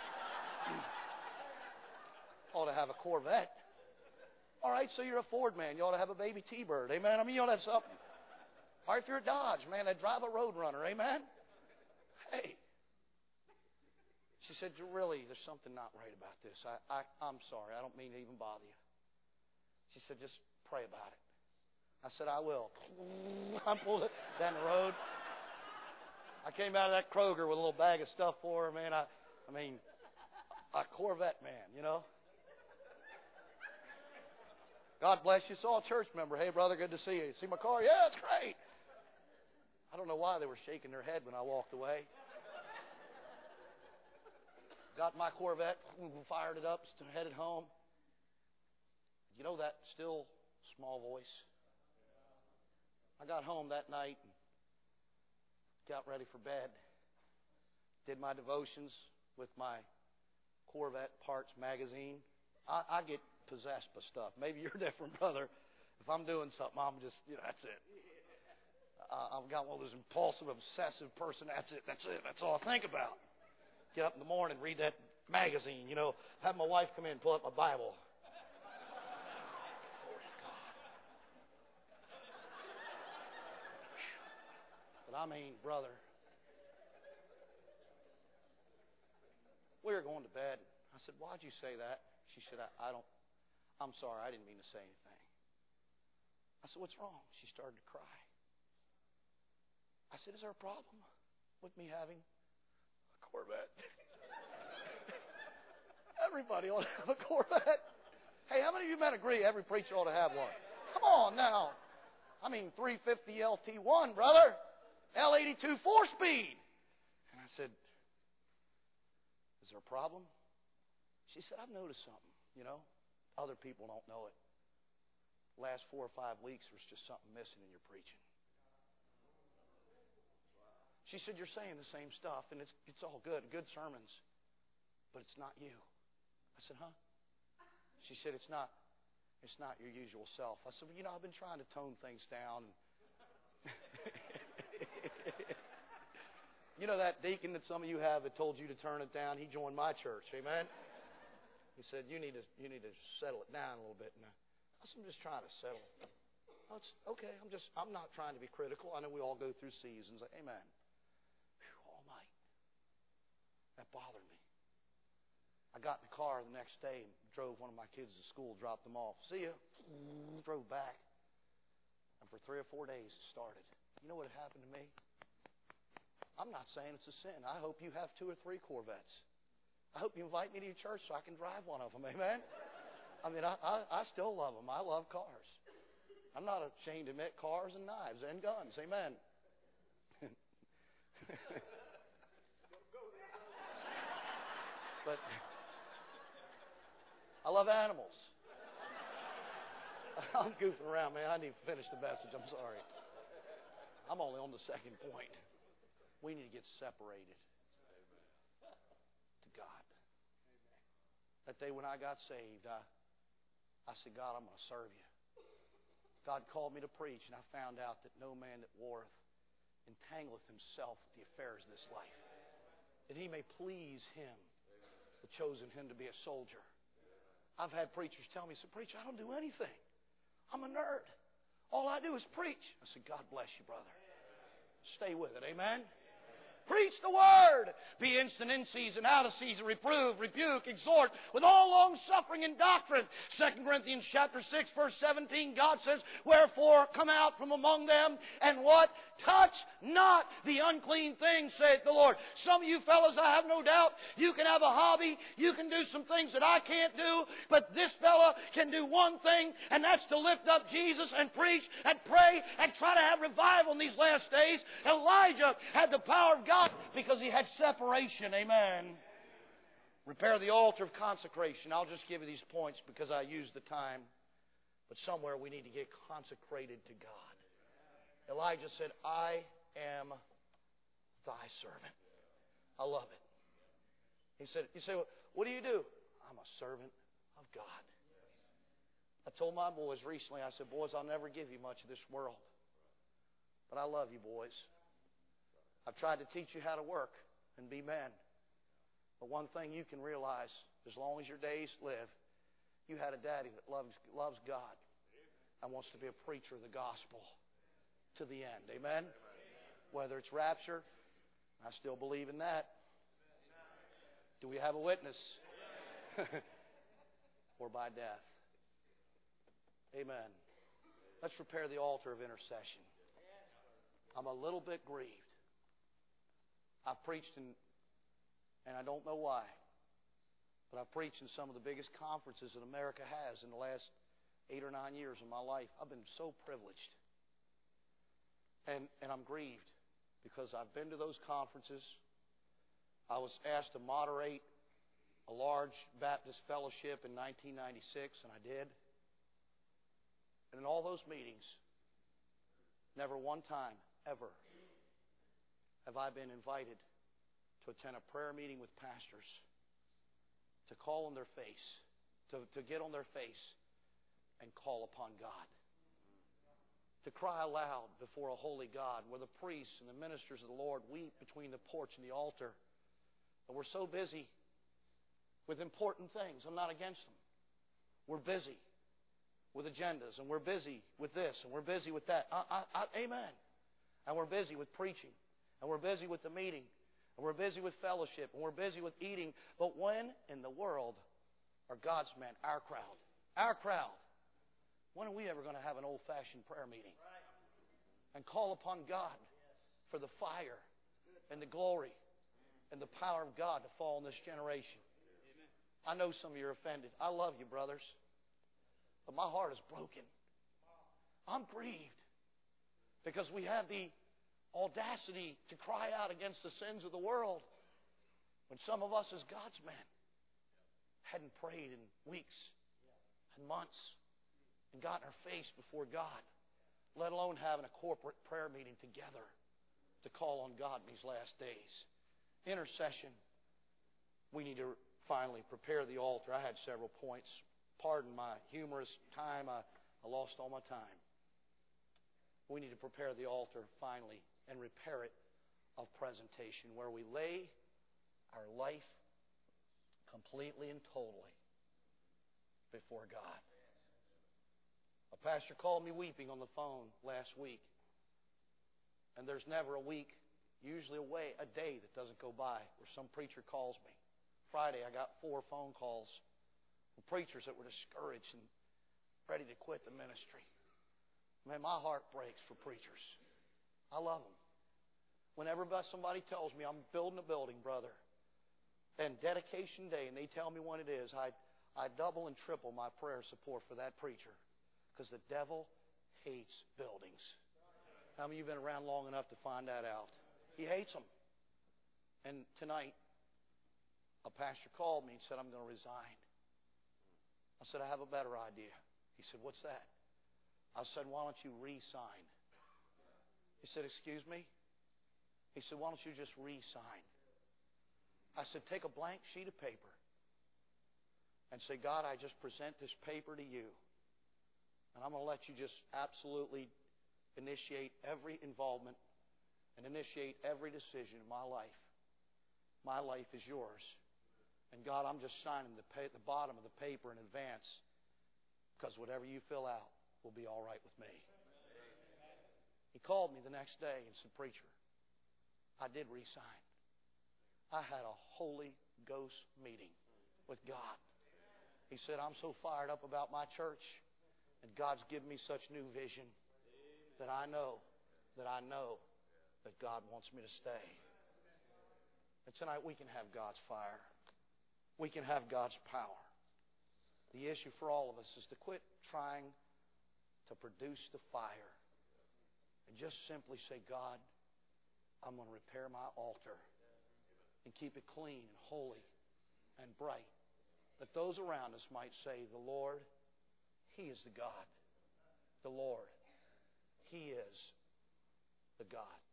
ought to have a Corvette. All right, so you're a Ford man. You ought to have a baby T-Bird. Amen? I mean, you ought to have something. All right, if you're a Dodge, man, they drive a Roadrunner. Amen? Hey. She said, really, there's something not right about this. I'm sorry. I don't mean to even bother you. She said, just pray about it. I said, I will. I pulled it down the road. I came out of that Kroger with a little bag of stuff for her, man. I mean, a Corvette man, you know. God bless you. Saw a church member. Hey, brother, good to see you. See my car? Yeah, it's great. I don't know why they were shaking their head when I walked away. Got my Corvette, fired it up, headed home. You know that still small voice? I got home that night and got ready for bed. Did my devotions with my Corvette Parts magazine. I get possessed by stuff. Maybe you're different, brother. If I'm doing something, I'm just, that's it. I've got one of those impulsive, obsessive person. That's it. That's all I think about. Get up in the morning, read that magazine, have my wife come in and pull up my Bible. Glory to God. But I mean, brother, we were going to bed. I said, why'd you say that? She said, I'm sorry, I didn't mean to say anything. I said, what's wrong? She started to cry. I said, is there a problem with me having a Corvette? Everybody ought to have a Corvette. Hey, how many of you men agree every preacher ought to have one? Come on now. I mean, 350 LT1, brother. L82 4-speed. And I said, is there a problem? She said, I've noticed something, you know. Other people don't know it. Last 4 or 5 weeks, there's just something missing in your preaching. She said, you're saying the same stuff, and it's all good sermons, but it's not you. I said, huh? She said, it's not your usual self. I said, well, you know, I've been trying to tone things down. You know that deacon that some of you have that told you to turn it down? He joined my church. Amen? He said, you need to settle it down a little bit. And I said, I'm just trying to settle. Oh, it's okay. I'm not trying to be critical. I know we all go through seasons. Amen. Whew, all night. That bothered me. I got in the car the next day and drove one of my kids to school, dropped them off. See ya. Drove back. And for 3 or 4 days it started. You know what had happened to me? I'm not saying it's a sin. I hope you have 2 or 3 Corvettes. I hope you invite me to your church so I can drive one of them. Amen? I mean, I still love them. I love cars. I'm not ashamed to admit cars and knives and guns. Amen? But I love animals. I'm goofing around, man. I need to finish the message. I'm sorry. I'm only on the second point. We need to get separated to God. That day when I got saved, I said, God, I'm going to serve you. God called me to preach, and I found out that no man that warreth entangleth himself with the affairs of this life, that he may please him that chosen him to be a soldier. I've had preachers tell me, preacher, I don't do anything. I'm a nerd. All I do is preach. I said, God bless you, brother. Stay with it. Amen? Preach the Word. Be instant in season, out of season, reprove, rebuke, exhort, with all long suffering and doctrine. 2 Corinthians chapter 6, verse 17, God says, wherefore come out from among them, and what? Touch not the unclean thing, saith the Lord. Some of you fellows, I have no doubt, you can have a hobby, you can do some things that I can't do, but this fella can do one thing, and that's to lift up Jesus and preach and pray and try to have revival in these last days. Elijah had the power of God because he had separation. Amen. Repair the altar of consecration. I'll just give you these points because I used the time. But somewhere we need to get consecrated to God. Elijah said, I am thy servant. I love it. He said, well, what do? I'm a servant of God. I told my boys recently, I said, boys, I'll never give you much of this world. But I love you, boys. I've tried to teach you how to work and be men. But one thing you can realize, as long as your days live, you had a daddy that loves God and wants to be a preacher of the gospel to the end. Amen? Whether it's rapture, I still believe in that. Do we have a witness? Or by death. Amen. Let's repair the altar of intercession. I'm a little bit grieved. I've preached and I don't know why, but I've preached in some of the biggest conferences that America has in the last 8 or 9 years of my life. I've been so privileged. And I'm grieved because I've been to those conferences. I was asked to moderate a large Baptist fellowship in 1996, and I did. And in all those meetings, never one time, ever, have I been invited to attend a prayer meeting with pastors, to call on their face, to get on their face and call upon God, to cry aloud before a holy God, where the priests and the ministers of the Lord weep between the porch and the altar. And we're so busy with important things. I'm not against them. We're busy with agendas, and we're busy with this, and we're busy with that. Amen. And we're busy with preaching. And we're busy with the meeting. And we're busy with fellowship. And we're busy with eating. But when in the world are God's men, our crowd, when are we ever going to have an old-fashioned prayer meeting? And call upon God for the fire and the glory and the power of God to fall on this generation. I know some of you are offended. I love you, brothers. But my heart is broken. I'm grieved because we have the audacity to cry out against the sins of the world when some of us as God's men hadn't prayed in weeks and months and gotten our face before God, let alone having a corporate prayer meeting together to call on God in these last days. Intercession. We need to finally prepare the altar. I had several points. Pardon my humorous time. I lost all my time. We need to prepare the altar finally and repair it of presentation, where we lay our life completely and totally before God. A pastor called me weeping on the phone last week. And there's never a week, usually a day that doesn't go by where some preacher calls me. Friday I got 4 phone calls from preachers that were discouraged and ready to quit the ministry. Man, my heart breaks for preachers. I love them. Whenever somebody tells me I'm building a building, brother, and dedication day, and they tell me when it is, I double and triple my prayer support for that preacher, because the devil hates buildings. How many of you have been around long enough to find that out? He hates them. And tonight, a pastor called me and said, I'm going to resign. I said, I have a better idea. He said, what's that? I said, why don't you re-sign? He said, excuse me? He said, why don't you just re-sign? I said, take a blank sheet of paper and say, God, I just present this paper to you. And I'm going to let you just absolutely initiate every involvement and initiate every decision in my life. My life is yours. And God, I'm just signing the bottom of the paper in advance, because whatever you fill out will be all right with me. He called me the next day and said, preacher, I did resign. I had a Holy Ghost meeting with God. He said, I'm so fired up about my church, and God's given me such new vision that I know that God wants me to stay. And tonight we can have God's fire. We can have God's power. The issue for all of us is to quit trying to produce the fire and just simply say, God, I'm going to repair my altar and keep it clean and holy and bright, that those around us might say, the Lord, He is the God. The Lord, He is the God.